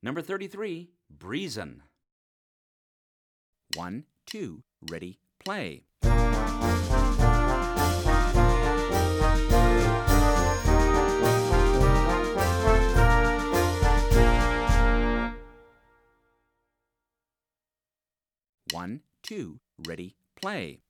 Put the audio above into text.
Number 33, breezin'. 1, 2, ready, play. One, two, ready, play.